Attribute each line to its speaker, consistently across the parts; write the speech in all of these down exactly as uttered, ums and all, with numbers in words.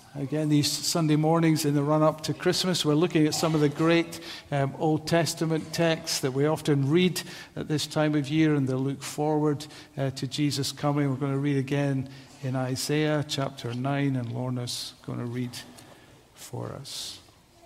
Speaker 1: Again, these Sunday mornings in the run-up to Christmas, we're looking at some of the great um, Old Testament texts that we often read at this time of year, and they look forward uh, to Jesus coming. We're going to read again in Isaiah chapter nine, and Lorna's going to read for us.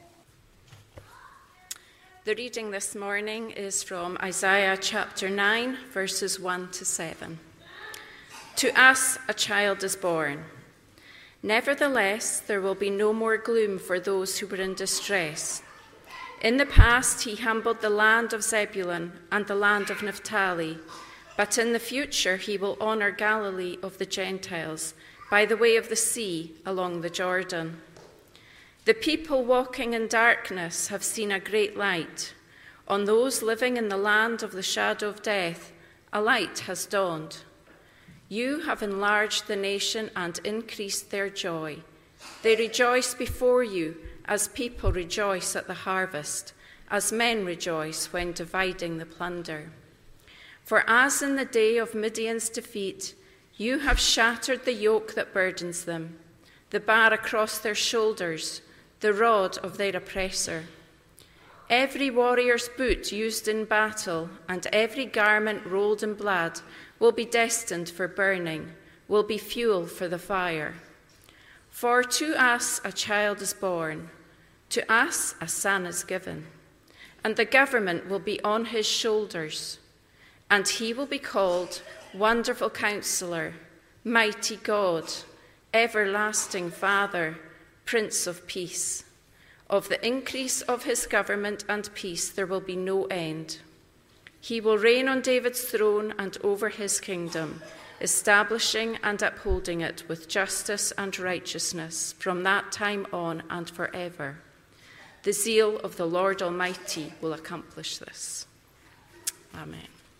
Speaker 2: The reading this morning is from Isaiah chapter nine, verses one to seven. To us a child is born. Nevertheless, there will be no more gloom for those who were in distress. In the past, he humbled the land of Zebulun and the land of Naphtali, but in the future he will honor Galilee of the Gentiles by the way of the sea along the Jordan. The people walking in darkness have seen a great light. On those living in the land of the shadow of death, a light has dawned. You have enlarged the nation and increased their joy. They rejoice before you as people rejoice at the harvest, as men rejoice when dividing the plunder. For as in the day of Midian's defeat, you have shattered the yoke that burdens them, the bar across their shoulders, the rod of their oppressor. Every warrior's boot used in battle and every garment rolled in blood will be destined for burning, will be fuel for the fire. For to us a child is born, to us a son is given, and the government will be on his shoulders, and he will be called Wonderful Counselor, Mighty God, Everlasting Father, Prince of Peace. Of the increase of his government and peace there will be no end. He will reign on David's throne and over his kingdom, establishing and upholding it with justice and righteousness from that time on and forever. The zeal of the Lord Almighty will accomplish this. Amen.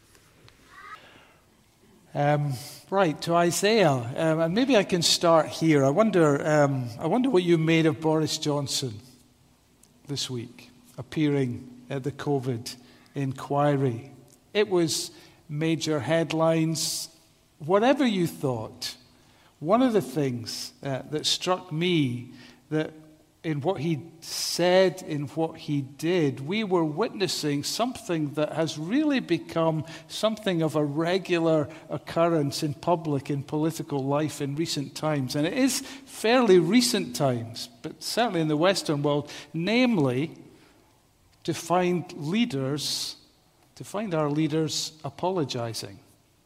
Speaker 1: Um, right, to Isaiah, um, and maybe I can start here. I wonder, um, I wonder what you made of Boris Johnson this week, appearing at the COVID inquiry. It was major headlines. Whatever you thought, one of the things uh, that struck me that in what he said, in what he did, we were witnessing something that has really become something of a regular occurrence in public, in political life in recent times. And it is fairly recent times, but certainly in the Western world, namely to find leaders, to find our leaders apologizing,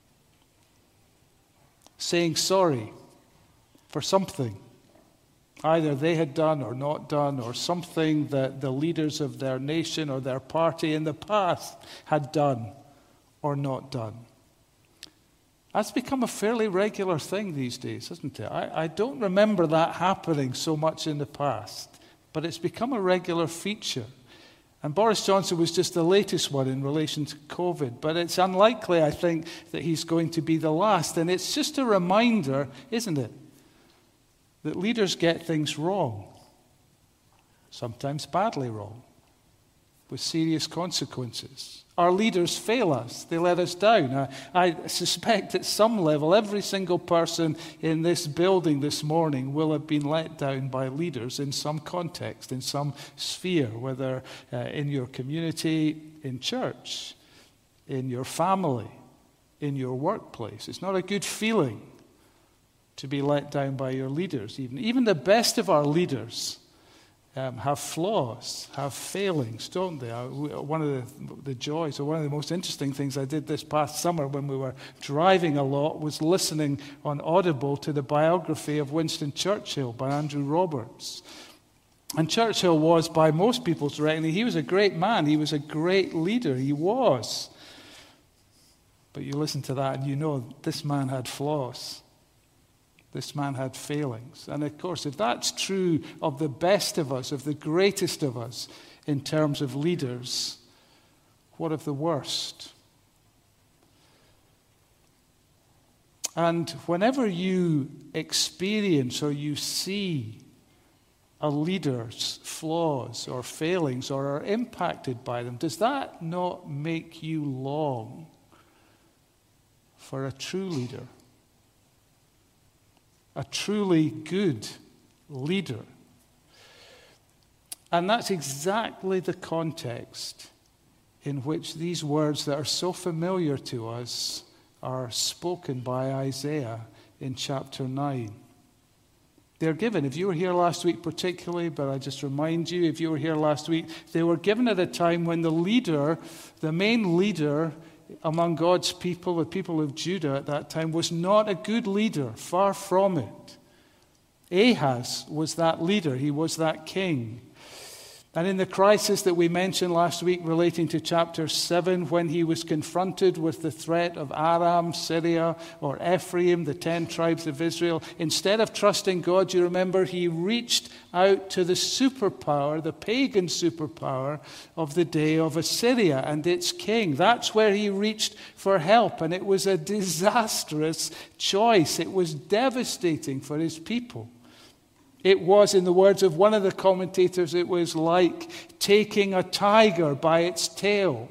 Speaker 1: saying sorry for something either they had done or not done, or something that the leaders of their nation or their party in the past had done or not done. That's become a fairly regular thing these days, isn't it? I, I don't remember that happening so much in the past, but it's become a regular feature. And Boris Johnson was just the latest one in relation to COVID, but it's unlikely, I think, that he's going to be the last. And it's just a reminder, isn't it, that leaders get things wrong, sometimes badly wrong, with serious consequences. Our leaders fail us. They let us down. I, I suspect at some level every single person in this building this morning will have been let down by leaders in some context, in some sphere, whether uh, in your community, in church, in your family, in your workplace. It's not a good feeling to be let down by your leaders. Even, even the best of our leaders Um, have flaws, have failings, don't they? One of the, the joys, or one of the most interesting things I did this past summer when we were driving a lot was listening on Audible to the biography of Winston Churchill by Andrew Roberts. And Churchill was, by most people's reckoning, he was a great man. He was a great leader. He was. But you listen to that and you know this man had flaws. This man had failings. And of course, if that's true of the best of us, of the greatest of us in terms of leaders, what of the worst? And whenever you experience or you see a leader's flaws or failings or are impacted by them, does that not make you long for a true leader? A truly good leader. And that's exactly the context in which these words that are so familiar to us are spoken by Isaiah in chapter nine. They're given, if you were here last week particularly, but I just remind you, if you were here last week, they were given at a time when the leader, the main leader among God's people, the people of Judah at that time, was not a good leader, far from it. Ahaz was that leader, he was that king. And in the crisis that we mentioned last week relating to chapter seven, when he was confronted with the threat of Aram, Syria, or Ephraim, the ten tribes of Israel, instead of trusting God, you remember, he reached out to the superpower, the pagan superpower of the day of Assyria and its king. That's where he reached for help, and it was a disastrous choice. It was devastating for his people. It was, in the words of one of the commentators, it was like taking a tiger by its tail.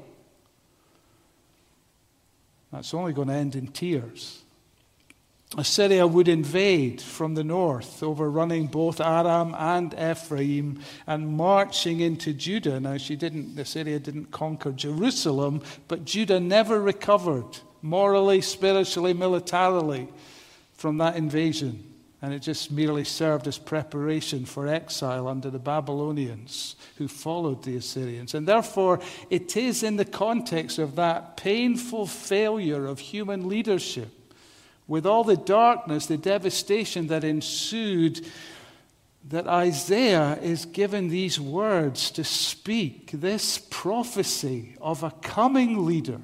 Speaker 1: That's only going to end in tears. Assyria would invade from the north, overrunning both Aram and Ephraim and marching into Judah. Now, she didn't, Assyria didn't conquer Jerusalem, but Judah never recovered morally, spiritually, militarily from that invasion. And it just merely served as preparation for exile under the Babylonians who followed the Assyrians. And therefore, it is in the context of that painful failure of human leadership, with all the darkness, the devastation that ensued, that Isaiah is given these words to speak this prophecy of a coming leader,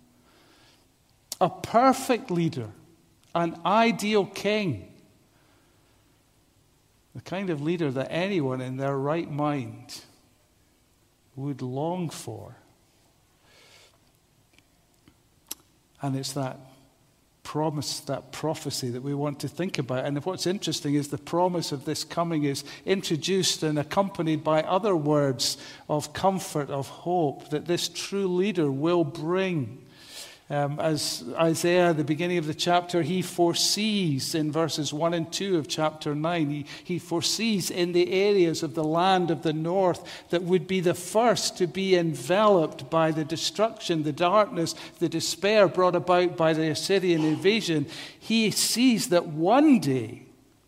Speaker 1: a perfect leader, an ideal king. The kind of leader that anyone in their right mind would long for. And it's that promise, that prophecy that we want to think about. And what's interesting is the promise of this coming is introduced and accompanied by other words of comfort, of hope, that this true leader will bring. Um, as Isaiah, at the beginning of the chapter, he foresees in verses one and two of chapter nine, he, he foresees in the areas of the land of the north that would be the first to be enveloped by the destruction, the darkness, the despair brought about by the Assyrian invasion. He sees that one day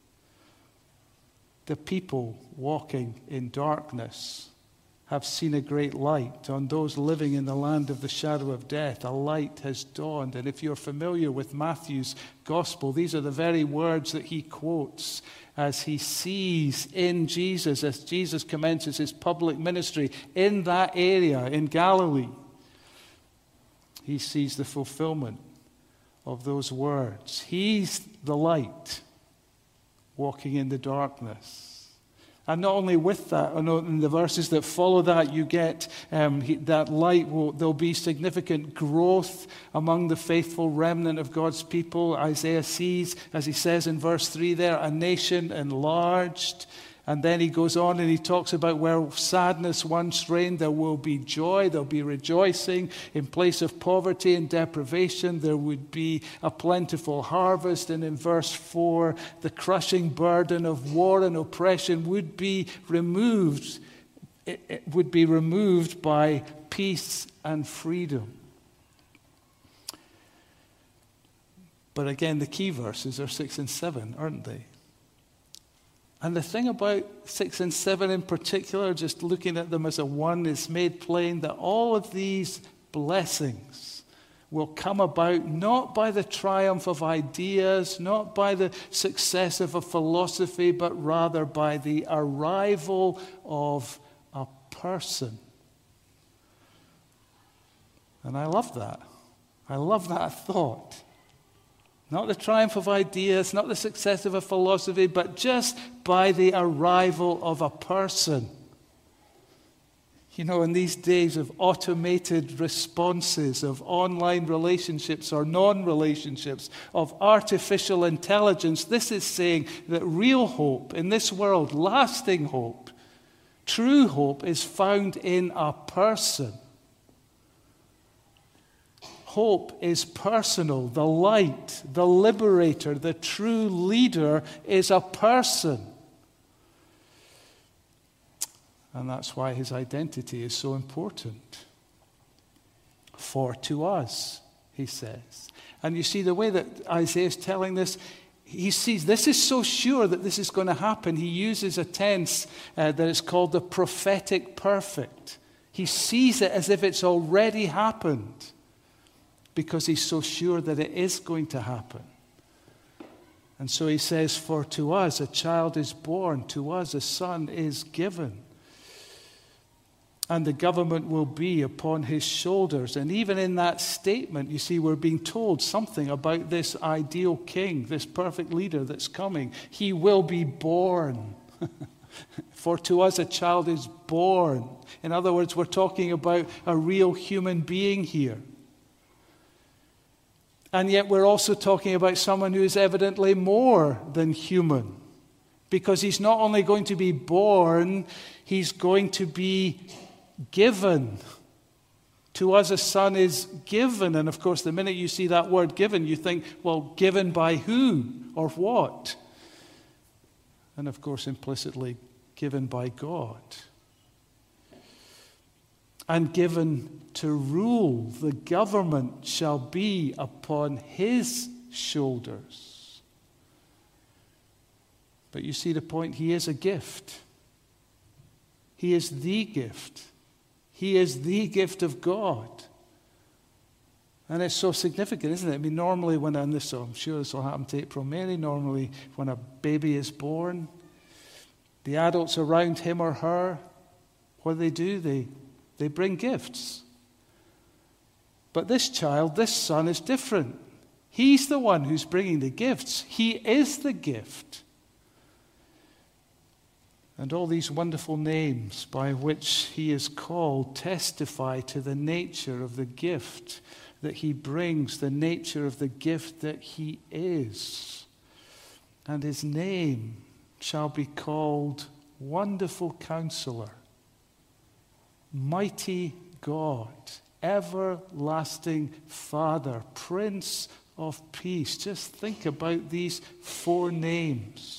Speaker 1: the people walking in darkness have seen a great light. On those living in the land of the shadow of death, a light has dawned. And if you're familiar with Matthew's gospel, these are the very words that he quotes as he sees in Jesus, as Jesus commences his public ministry in that area in Galilee. He sees the fulfillment of those words. He's the light walking in the darkness. And not only with that, in the verses that follow that, you get um, that light. Will, there'll be significant growth among the faithful remnant of God's people. Isaiah sees, as he says in verse three there, a nation enlarged. And then he goes on and he talks about where sadness once reigned, there will be joy, there'll be rejoicing. In place of poverty and deprivation, there would be a plentiful harvest. And in verse four, the crushing burden of war and oppression would be removed. It, it would be removed by peace and freedom. But again, the key verses are six and seven, aren't they? And the thing about six and seven in particular, just looking at them as a one, is made plain that all of these blessings will come about not by the triumph of ideas, not by the success of a philosophy, but rather by the arrival of a person. And I love that. I love that thought. Not the triumph of ideas, not the success of a philosophy, but just by the arrival of a person. You know, in these days of automated responses, of online relationships or non-relationships, of artificial intelligence, this is saying that real hope in this world, lasting hope, true hope is found in a person. Hope is personal. The light, the liberator, the true leader is a person. And that's why his identity is so important. For to us, he says. And you see the way that Isaiah is telling this, he sees this is so sure that this is going to happen. He uses a tense uh, that is called the prophetic perfect. He sees it as if it's already happened because he's so sure that it is going to happen. And so he says, for to us a child is born, to us a son is given. And the government will be upon his shoulders. And even in that statement, you see, we're being told something about this ideal king, this perfect leader that's coming. He will be born. For to us a child is born. In other words, we're talking about a real human being here. And yet we're also talking about someone who is evidently more than human. Because he's not only going to be born, he's going to be given. To us a son is given. And of course, the minute you see that word given, you think, well, given by who or what? And of course, implicitly, given by God. And given to rule, the government shall be upon his shoulders. But you see the point, he is a gift. He is the gift. He is the gift of God. And it's so significant, isn't it? I mean, normally when, and this, I'm sure this will happen to April Mary, normally when a baby is born, the adults around him or her, what do they do? They, they bring gifts. But this child, this son, is different. He's the one who's bringing the gifts. He is the gift. And all these wonderful names by which he is called testify to the nature of the gift that he brings, the nature of the gift that he is. And his name shall be called Wonderful Counselor, Mighty God, Everlasting Father, Prince of Peace. Just think about these four names.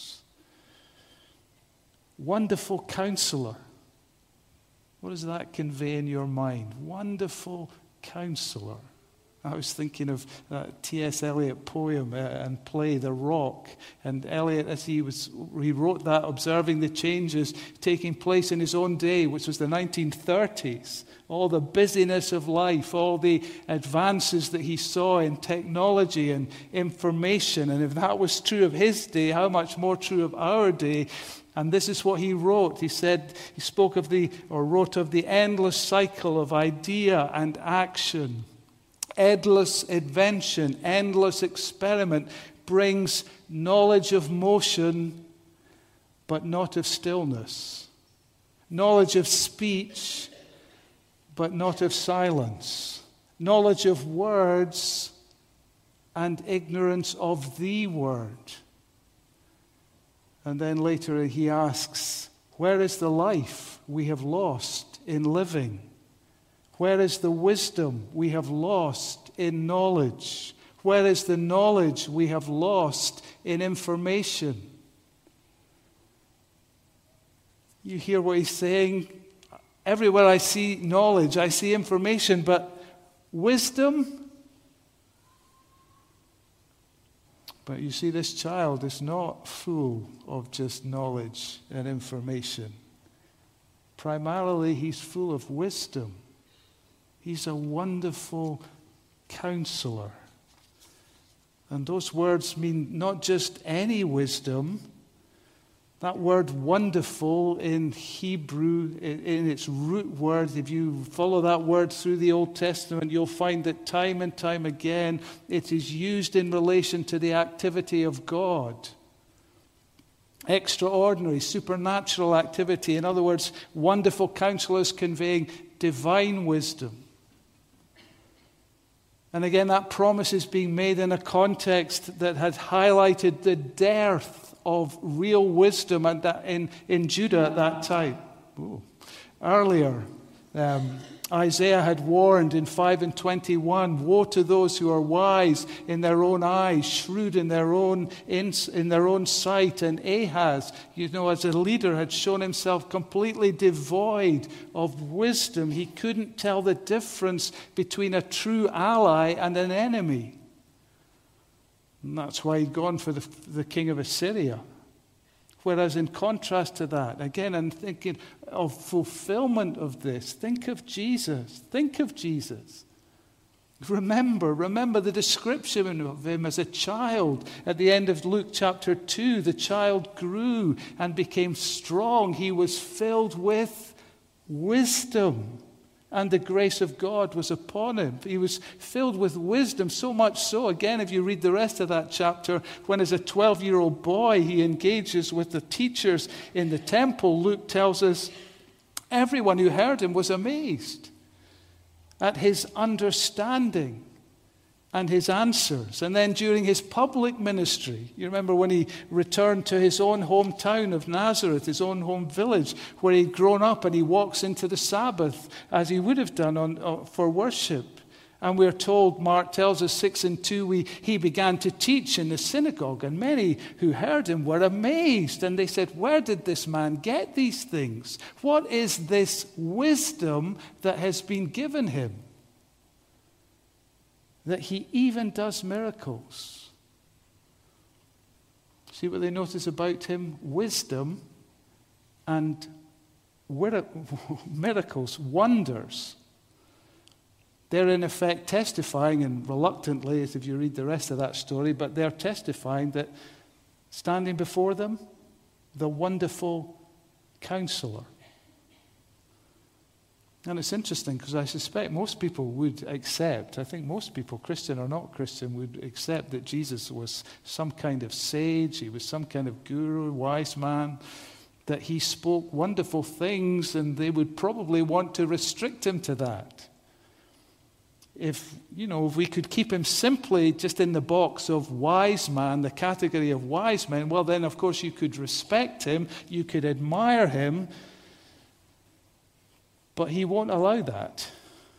Speaker 1: Wonderful Counselor. What does that convey in your mind? Wonderful Counselor. I was thinking of uh, T S Eliot poem uh, and play, The Rock. And Eliot, as he was, he wrote that, observing the changes taking place in his own day, which was the nineteen thirties. All the busyness of life, all the advances that he saw in technology and information. And if that was true of his day, how much more true of our day? And this is what he wrote. He said, he spoke of the, or wrote of the endless cycle of idea and action. Endless invention, endless experiment brings knowledge of motion, but not of stillness. Knowledge of speech, but not of silence. Knowledge of words and ignorance of the word. And then later he asks, where is the life we have lost in living? Where is the wisdom we have lost in knowledge? Where is the knowledge we have lost in information? You hear what he's saying? Everywhere I see knowledge, I see information, but wisdom? But you see, this child is not full of just knowledge and information. Primarily, he's full of wisdom. He's a wonderful counselor. And those words mean not just any wisdom. That word wonderful in Hebrew, in its root word, if you follow that word through the Old Testament, you'll find that time and time again it is used in relation to the activity of God. Extraordinary, supernatural activity. In other words, wonderful counselors conveying divine wisdom. And again, that promise is being made in a context that had highlighted the dearth of real wisdom at that, in, in Judah at that time. Ooh. Earlier, um, Isaiah had warned in five and twenty-one, woe to those who are wise in their own eyes, shrewd in their own in, in their own sight. And Ahaz, you know, as a leader, had shown himself completely devoid of wisdom. He couldn't tell the difference between a true ally and an enemy. And that's why he'd gone for the, the king of Assyria. Whereas in contrast to that, again, I'm thinking of fulfillment of this. Think of Jesus. Think of Jesus. Remember, remember the description of him as a child. At the end of Luke chapter two, the child grew and became strong. He was filled with wisdom, and the grace of God was upon him. He was filled with wisdom, so much so, again, if you read the rest of that chapter, when as a twelve-year-old boy he engages with the teachers in the temple, Luke tells us everyone who heard him was amazed at his understanding and his answers. And then during his public ministry, you remember when he returned to his own hometown of Nazareth, his own home village, where he'd grown up, and he walks into the Sabbath as he would have done on, uh, for worship. And we're told, Mark tells us six and two, we, he began to teach in the synagogue, and many who heard him were amazed. And they said, where did this man get these things? What is this wisdom that has been given him, that he even does miracles? See what they notice about him? Wisdom and miracles, wonders. They're in effect testifying, and reluctantly, as if you read the rest of that story, but they're testifying that standing before them, the wonderful counselor. And it's interesting because I suspect most people would accept, I think most people, Christian or not Christian, would accept that Jesus was some kind of sage, he was some kind of guru, wise man, that he spoke wonderful things, and they would probably want to restrict him to that. If, you know, if we could keep him simply just in the box of wise man, the category of wise men, well then of course you could respect him, you could admire him, but he won't allow that.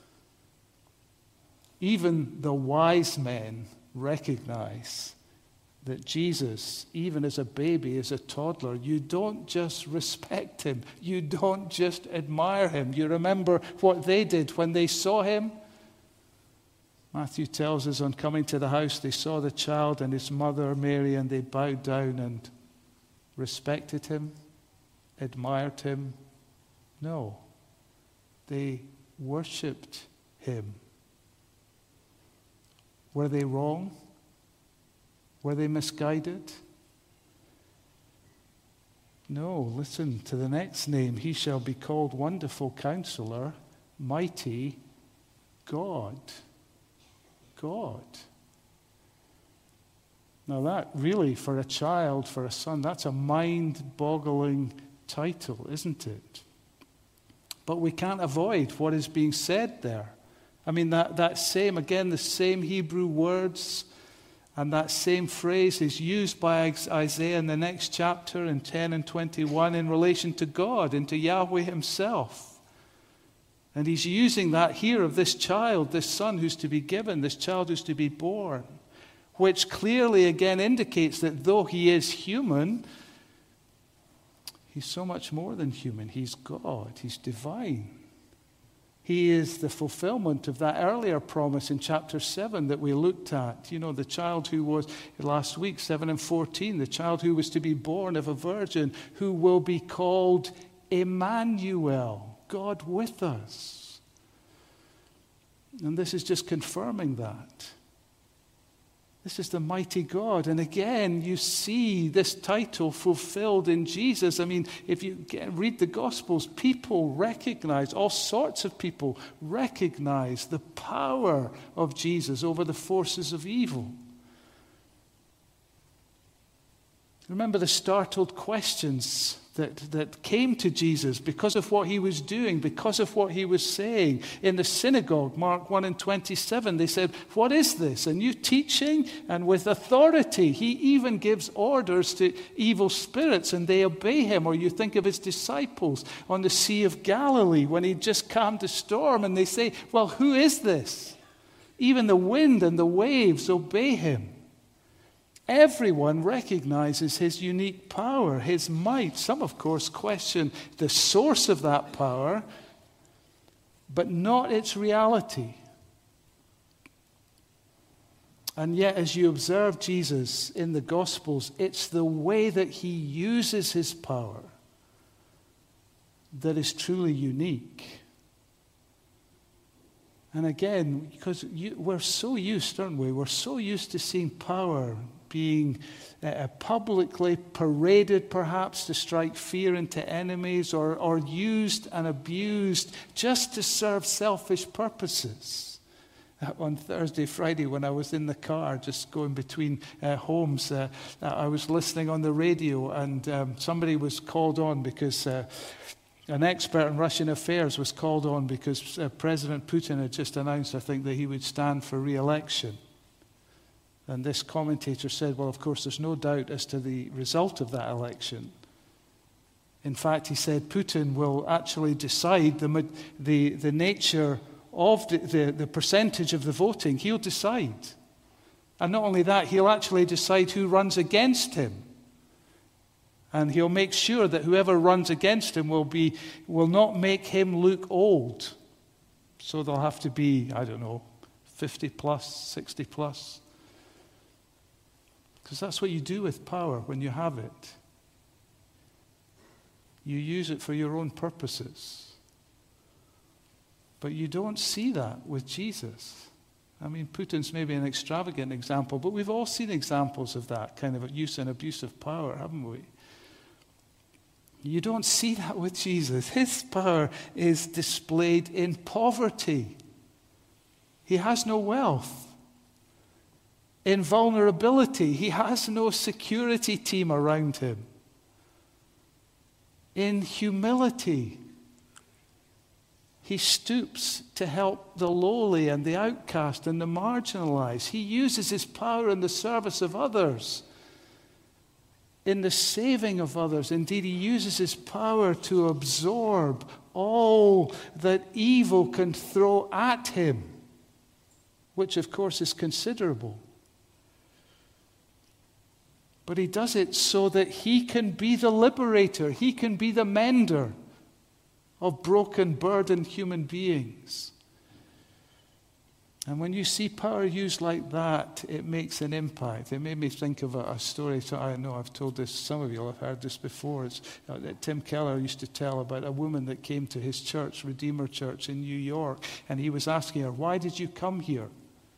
Speaker 1: Even the wise men recognize that Jesus, even as a baby, as a toddler, you don't just respect him, you don't just admire him. You remember what they did when they saw him? Matthew tells us on coming to the house, they saw the child and his mother Mary, and they bowed down and respected him, admired him. No, they worshipped him. Were they wrong? Were they misguided? No, listen to the next name. He shall be called Wonderful Counselor, Mighty God. God. Now that really, for a child, for a son, that's a mind-boggling title, isn't it? But we can't avoid what is being said there. I mean, that, that same, again, the same Hebrew words and that same phrase is used by Isaiah in the next chapter in ten and twenty-one in relation to God and to Yahweh himself. And he's using that here of this child, this son who's to be given, this child who's to be born, which clearly again indicates that though he is human, he's so much more than human. He's God. He's divine. He is the fulfillment of that earlier promise in chapter seven that we looked at. You know, the child who was, last week, seven and fourteen, the child who was to be born of a virgin, who will be called Emmanuel, God with us. And this is just confirming that. This is the mighty God. And again, you see this title fulfilled in Jesus. I mean, if you read the Gospels, people recognize, all sorts of people recognize the power of Jesus over the forces of evil. Remember the startled questions that, that came to Jesus because of what he was doing, because of what he was saying. In the synagogue, Mark one and twenty-seven, they said, "What is this? A new teaching?" And with authority, he even gives orders to evil spirits and they obey him. Or you think of his disciples on the Sea of Galilee when he just calmed the storm and they say, "Well, who is this?" Even the wind and the waves obey him. Everyone recognizes his unique power, his might. Some, of course, question the source of that power, but not its reality. And yet, as you observe Jesus in the Gospels, it's the way that he uses his power that is truly unique. And again, because you, we're so used, aren't we? We're so used to seeing power being uh, publicly paraded, perhaps, to strike fear into enemies, or, or used and abused just to serve selfish purposes. Uh, on Thursday, Friday, when I was in the car, just going between uh, homes, uh, I was listening on the radio, and um, somebody was called on because uh, an expert in Russian affairs was called on because uh, President Putin had just announced, I think, that he would stand for re-election. And this commentator said, well, of course, there's no doubt as to the result of that election. In fact, he said Putin will actually decide the, the, the nature of the, the, the percentage of the voting. He'll decide. And not only that, he'll actually decide who runs against him. And he'll make sure that whoever runs against him will be will not make him look old. So they'll have to be, I don't know, fifty plus, sixty plus. Because that's what you do with power when you have it. You use it for your own purposes. But you don't see that with Jesus. I mean, Putin's maybe an extravagant example, but we've all seen examples of that kind of use and abuse of power, haven't we? You don't see that with Jesus. His power is displayed in poverty. He has no wealth. In vulnerability, he has no security team around him. In humility, he stoops to help the lowly and the outcast and the marginalized. He uses his power in the service of others, in the saving of others. Indeed, he uses his power to absorb all that evil can throw at him, which, of course, is considerable. But he does it so that he can be the liberator. He can be the mender of broken, burdened human beings. And when you see power used like that, it makes an impact. It made me think of a, a story. So I know I've told this, some of you have heard this before. It's, uh, that Tim Keller used to tell about a woman that came to his church, Redeemer Church in New York, and he was asking her, "Why did you come here?"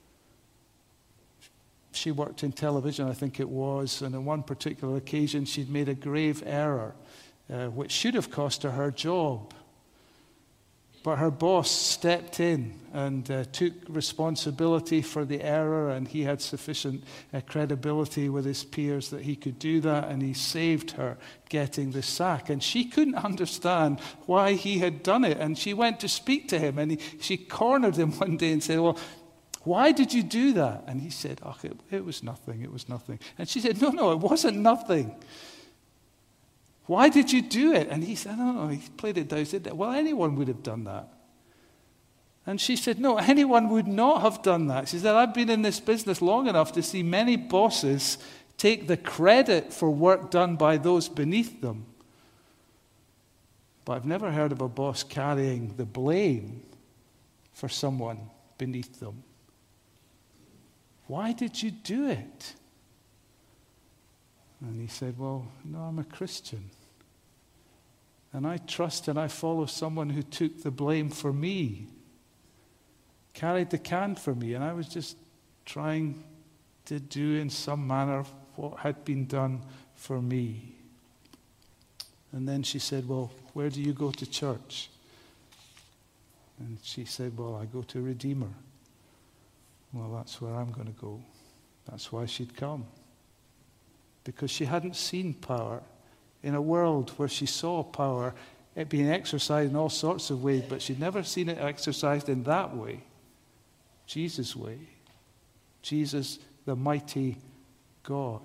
Speaker 1: She worked in television, I think it was, and on one particular occasion she'd made a grave error, uh, which should have cost her her job. But her boss stepped in and uh, took responsibility for the error, and he had sufficient uh, credibility with his peers that he could do that, and he saved her getting the sack. And she couldn't understand why he had done it, and she went to speak to him, and he, she cornered him one day and said, "Well, why did you do that?" And he said, "Oh, it, it was nothing, it was nothing." And she said, "No, no, it wasn't nothing. Why did you do it?" And he said, "No, no," he played it down. He said, "Well, anyone would have done that." And she said, "No, anyone would not have done that." She said, "I've been in this business long enough to see many bosses take the credit for work done by those beneath them. But I've never heard of a boss carrying the blame for someone beneath them. Why did you do it?" And he said, "Well, no, I'm a Christian. And I trust and I follow someone who took the blame for me, carried the can for me, and I was just trying to do in some manner what had been done for me." And then she said, "Well, where do you go to church?" And she said, "Well, I go to Redeemer." "Well, that's where I'm going to go." That's why she'd come. Because she hadn't seen power in a world where she saw power, it being exercised in all sorts of ways, but she'd never seen it exercised in that way. Jesus' way. Jesus, the mighty God.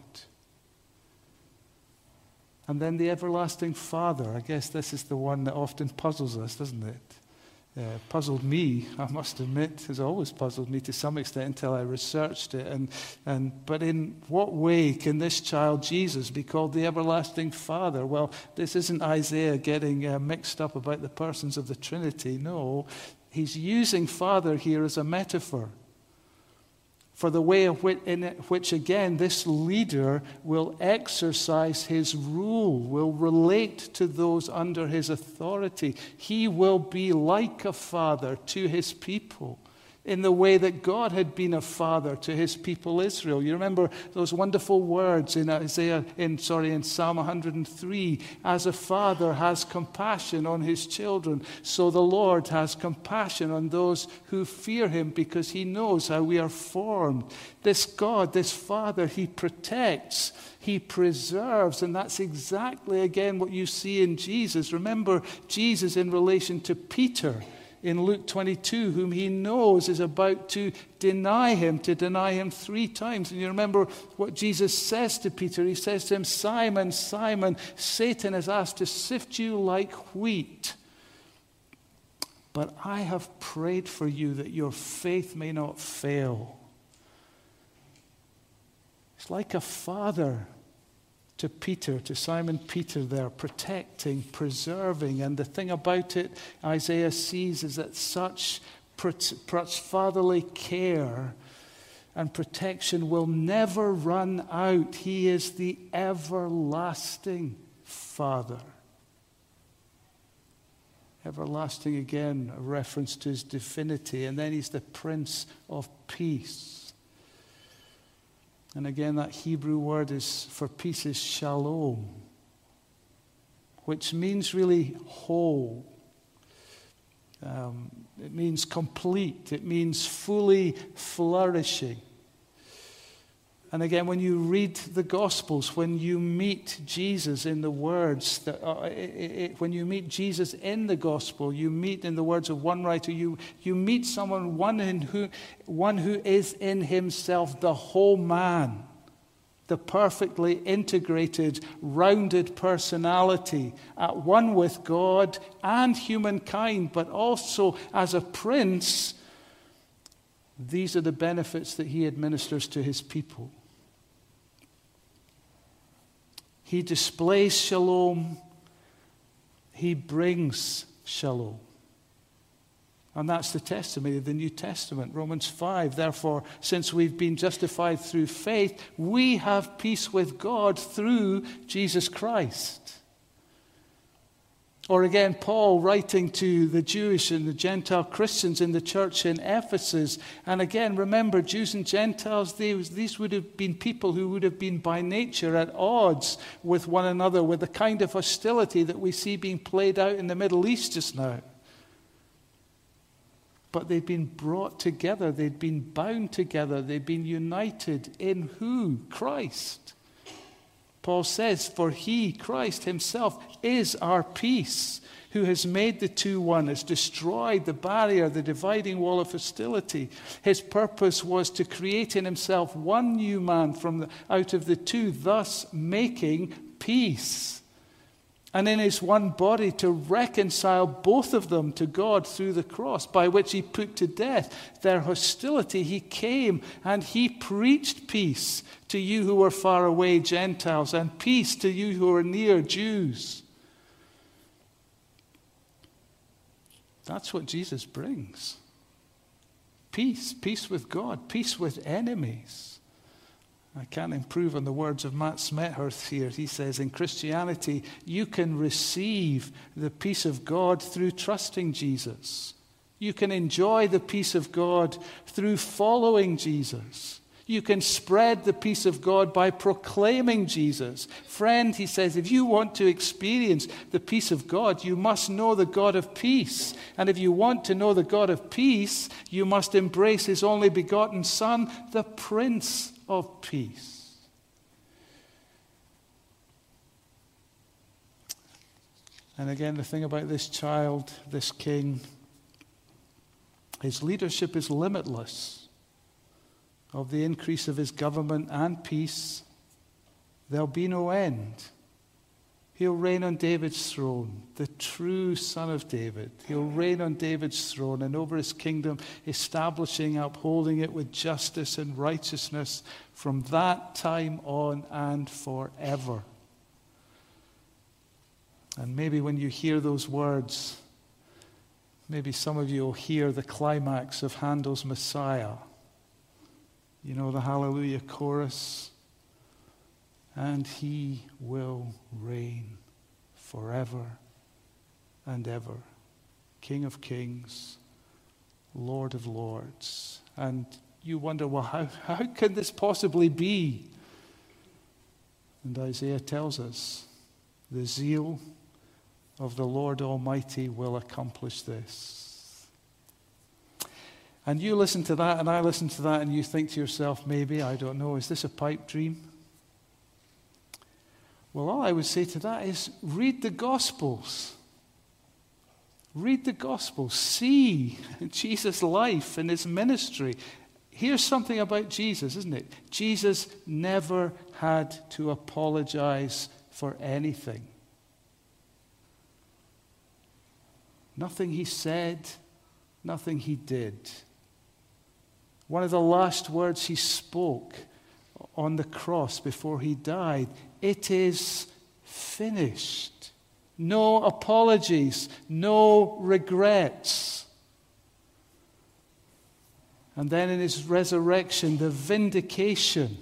Speaker 1: And then the everlasting Father. I guess this is the one that often puzzles us, doesn't it? Uh, puzzled me, I must admit, has always puzzled me to some extent until I researched it. And, and but in what way can this child Jesus be called the everlasting Father? Well, this isn't Isaiah getting uh, mixed up about the persons of the Trinity. No, he's using Father here as a metaphor for the way of which, in which, again, this leader will exercise his rule, will relate to those under his authority. He will be like a father to his people in the way that God had been a father to his people Israel. You remember those wonderful words in Isaiah, in sorry, in Psalm one hundred three, as a father has compassion on his children, so the Lord has compassion on those who fear him, because he knows how we are formed. This God, this Father, he protects, he preserves, and that's exactly, again, what you see in Jesus. Remember Jesus in relation to Peter in Luke twenty-two, whom he knows is about to deny him, to deny him three times. And you remember what Jesus says to Peter. He says to him, Simon, Simon, Satan has asked to sift you like wheat. But I have prayed for you that your faith may not fail. It's like a father to Peter, to Simon Peter there, protecting, preserving. And the thing about it, Isaiah sees, is that such fatherly care and protection will never run out. He is the everlasting Father. Everlasting, again, a reference to his divinity. And then he's the Prince of Peace. And again, that Hebrew word is for peace is shalom, which means really whole. Um, it means complete. It means fully flourishing. And again, when you read the Gospels, when you meet Jesus in the words, that, uh, it, it, when you meet Jesus in the Gospel, you meet, in the words of one writer, you, you meet someone, one, in who, one who is in himself the whole man, the perfectly integrated, rounded personality, at one with God and humankind, but also as a prince. These are the benefits that he administers to his people. He displays shalom. He brings shalom. And that's the testimony of the New Testament. Romans five, therefore, since we've been justified through faith, we have peace with God through Jesus Christ. Or again, Paul writing to the Jewish and the Gentile Christians in the church in Ephesus. And again, remember, Jews and Gentiles, they, these would have been people who would have been by nature at odds with one another, with the kind of hostility that we see being played out in the Middle East just now. But they'd been brought together, they'd been bound together, they'd been united in who? Christ. Paul says, for he, Christ himself, is our peace, who has made the two one, has destroyed the barrier, the dividing wall of hostility. His purpose was to create in himself one new man from the, out of the two, thus making peace. And in his one body to reconcile both of them to God through the cross, by which he put to death their hostility. He came and he preached peace to you who were far away, Gentiles, and peace to you who are near, Jews. That's what Jesus brings. Peace, peace with God, peace with enemies. I can't improve on the words of Matt Smethurst here. He says, in Christianity, you can receive the peace of God through trusting Jesus. You can enjoy the peace of God through following Jesus. You can spread the peace of God by proclaiming Jesus. Friend, he says, if you want to experience the peace of God, you must know the God of peace. And if you want to know the God of peace, you must embrace his only begotten Son, the Prince of Peace. And again, the thing about this child, this king, his leadership is limitless. Of the increase of his government and peace, there'll be no end. He'll reign on David's throne, the true Son of David. He'll reign on David's throne and over his kingdom, establishing, upholding it with justice and righteousness from that time on and forever. And maybe when you hear those words, maybe some of you will hear the climax of Handel's Messiah. You know, the Hallelujah chorus. And he will reign forever and ever. King of kings, Lord of lords. And you wonder, well, how, how can this possibly be? And Isaiah tells us, the zeal of the Lord Almighty will accomplish this. And you listen to that, and I listen to that, and you think to yourself, maybe, I don't know, is this a pipe dream? Well, all I would say to that is read the Gospels. Read the Gospels. See Jesus' life and his ministry. Here's something about Jesus, isn't it? Jesus never had to apologize for anything. Nothing he said, nothing he did. One of the last words he spoke on the cross before he died, it is finished. No apologies, no regrets. And then in his resurrection, the vindication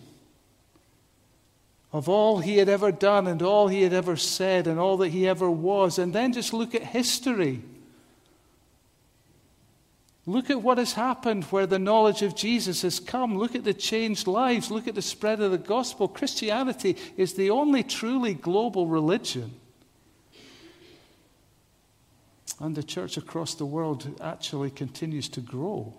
Speaker 1: of all he had ever done and all he had ever said and all that he ever was. And then just look at history. Look at what has happened where the knowledge of Jesus has come. Look at the changed lives. Look at the spread of the gospel. Christianity is the only truly global religion. And the church across the world actually continues to grow.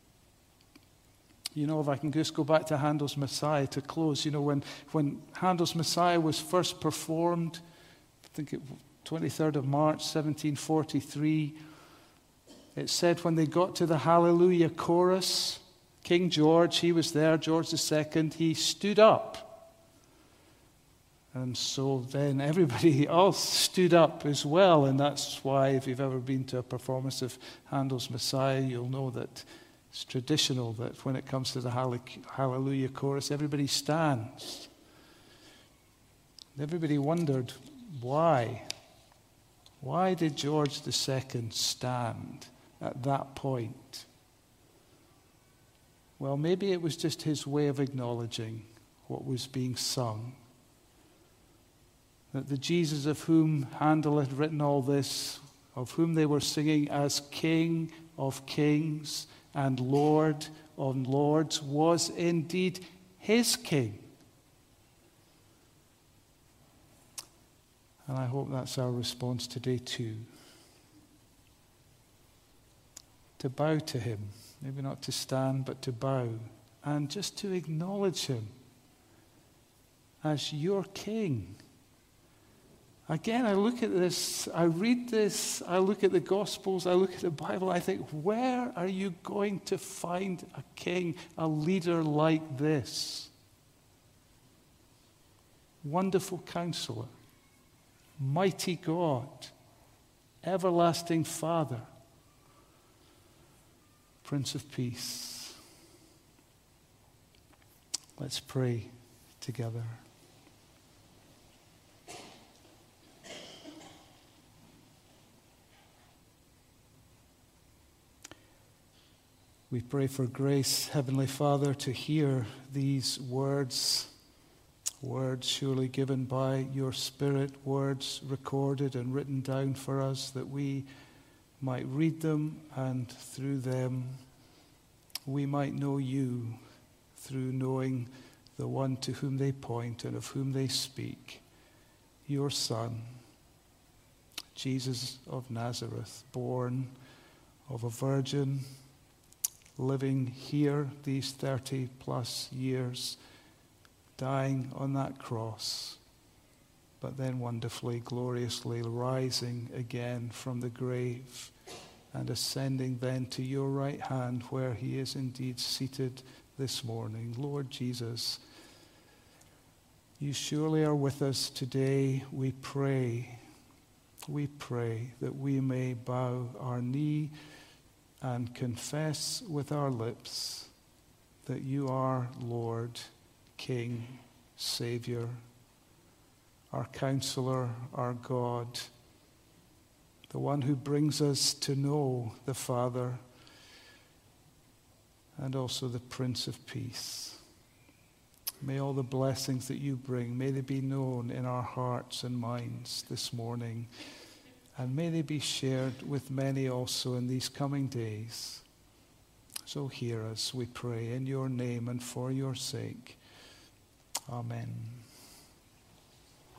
Speaker 1: You know, if I can just go back to Handel's Messiah to close, you know, when, when Handel's Messiah was first performed, I think it twenty-third of March, seventeen forty-three, it said when they got to the Hallelujah chorus, King George, he was there, George the Second, he stood up. And so then everybody else stood up as well. And that's why if you've ever been to a performance of Handel's Messiah, you'll know that it's traditional that when it comes to the Hallelujah chorus, everybody stands. Everybody wondered, why? Why did George the Second stand at that point? Well, maybe it was just his way of acknowledging what was being sung. That the Jesus of whom Handel had written all this, of whom they were singing as King of Kings and Lord of Lords, was indeed his King. And I hope that's our response today too. To bow to him, maybe not to stand, but to bow, and just to acknowledge him as your King. Again, I look at this, I read this, I look at the Gospels, I look at the Bible, I think, where are you going to find a king, a leader like this? Wonderful Counselor, Mighty God, Everlasting Father, Prince of Peace. Let's pray together. We pray for grace, Heavenly Father, to hear these words, words surely given by your Spirit, words recorded and written down for us, that we might read them and through them we might know you through knowing the one to whom they point and of whom they speak, your Son, Jesus of Nazareth, born of a virgin, living here these thirty plus years, dying on that cross, but then wonderfully, gloriously rising again from the grave and ascending then to your right hand where he is indeed seated this morning. Lord Jesus, you surely are with us today. We pray, we pray that we may bow our knee and confess with our lips that you are Lord, King, Savior, our Counselor, our God, the one who brings us to know the Father, and also the Prince of Peace. May all the blessings that you bring, may they be known in our hearts and minds this morning, and may they be shared with many also in these coming days. So hear us, we pray, in your name and for your sake. Amen.